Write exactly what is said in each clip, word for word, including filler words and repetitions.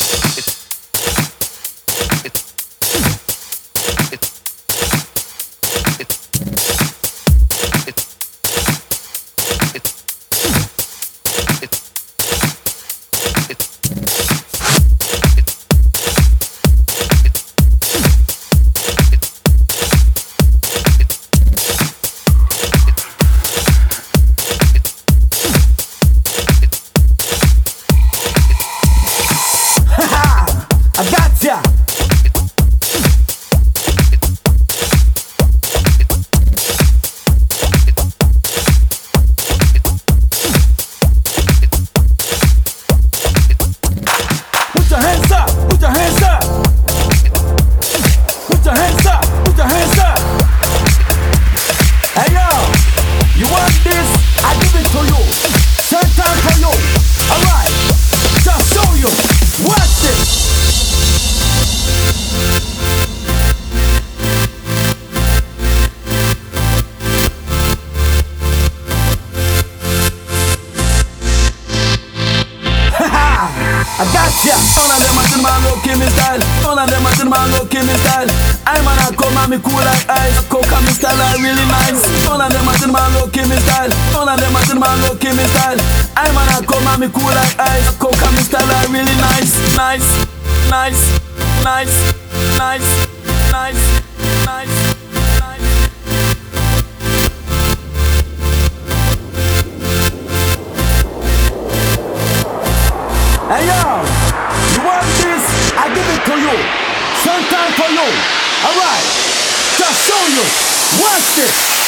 I gotcha. None of them a tin man look in me style. None of them a tin man look in me style. I man a come and me cool like ice. Coke and me style are really nice. None of them a tin man look in me style. None of them a tin man look in me style. I man a come and me cool like ice. Coke and me style are really nice. Nice, nice, nice, nice, nice, nice. Hey yo, you want this? I give it to you. Sometime for you. Alright, just show you. Watch this.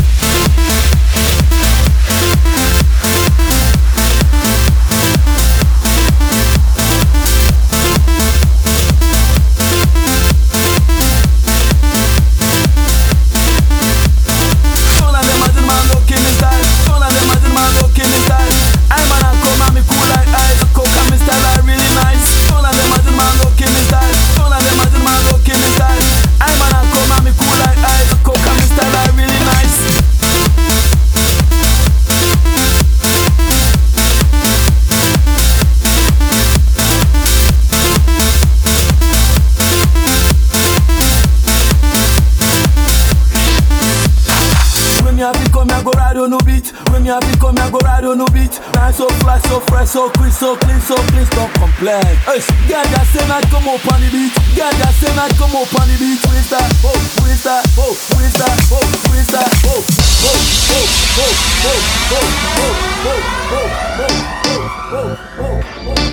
No beat. When you happy come, I go ride on no beat. Nice, so fly, so fresh, so crisp, so clean, so please don't complain. Hey, girl, just say not come up on the beat. Girl, just say not come up on the beat. Twist that, oh, twist that, oh, twist that, oh, twist that, oh, oh, oh, oh, oh, oh, oh, oh, oh, oh, oh, oh.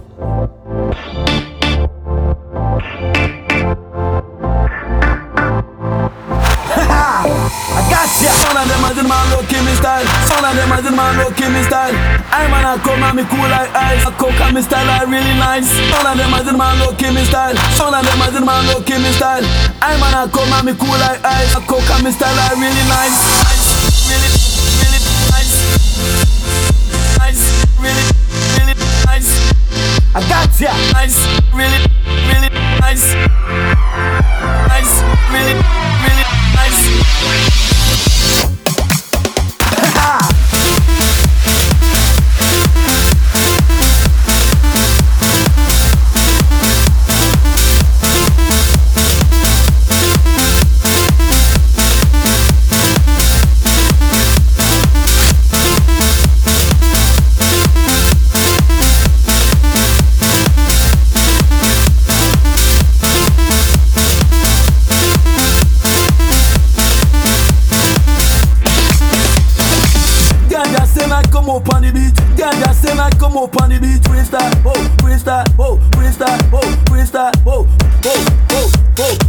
Some of them a tin man look in me style. Some of them a tin man look in me style. I man a come and me cool like ice. A coke and me style are really nice. Some of them a tin man look in me style. Some of them a tin man look in me style. I man a come and me cool like ice. A coke and me style are really nice. Nice, really, really nice. Nice, really, really nice. I got ya. Nice, really, really nice. Nice, really, really nice. Come up on the beat, girl, just say not come up on the beat. Twist that, oh, twist that, oh, twist that, oh, twist that, oh, oh, oh, oh.